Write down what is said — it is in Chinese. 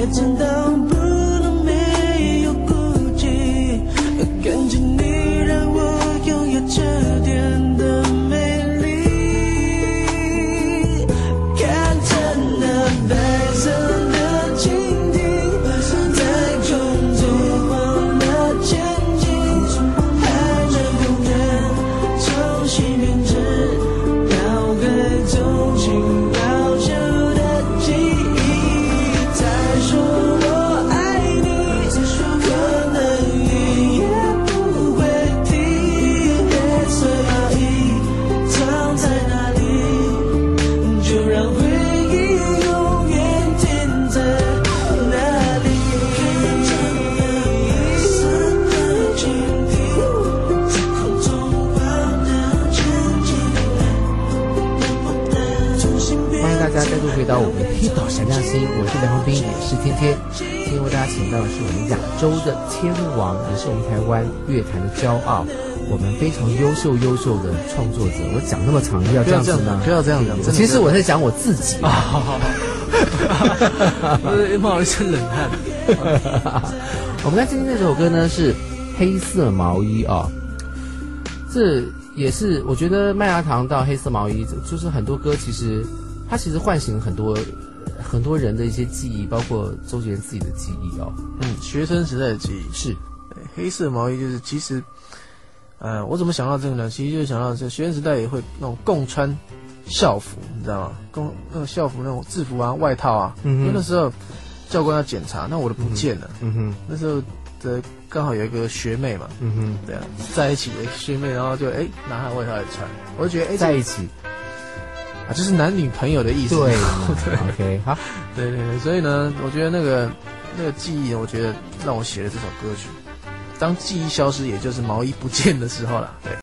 知道不能没有顾忌，感觉你让我拥有这点的美丽。看着那白色的蜻蜓在空中晃了前进，还能永远重新编织脑海中轻描旧的记忆。再说我爱你，可能一夜不会停。黑色毛衣藏在哪里，就让回忆永远停在那里。看着那白色的蜻蜓在空中晃了前进， 欢迎大家再度回到我们黑岛闪亮星，我是梁宏斌，也是天天。今天为大家请到的是我们亚洲的天王，也是我们台湾乐坛的骄傲，我们非常优秀的创作者。我讲那么长，要这样子吗？ 不要这样讲。 其实我在讲我自己。 好，冒了一身冷汗。 我们看今天这首歌呢是黑色毛衣哦，这也是我觉得麦芽糖到黑色毛衣，就是很多歌其实它其实唤醒了很多人的一些记忆，包括周杰伦自己的记忆哦。 学生时代的记忆是。 对，黑色毛衣就是其实，我怎么想到这个呢？其实就是想到这学生时代也会那种共穿校服，你知道吗？那个校服那种制服啊、外套啊，因为那时候教官要检查，那我的不见了。那时候的刚好有一个学妹嘛，对啊，在一起的学妹，然后就拿她的外套来穿，我就觉得在一起啊，就是男女朋友的意思。 对，OK， 好， 对，所以呢，我觉得那个记忆，我觉得让我写了这首歌曲。当记忆消失，也就是毛衣不见的时候了。对。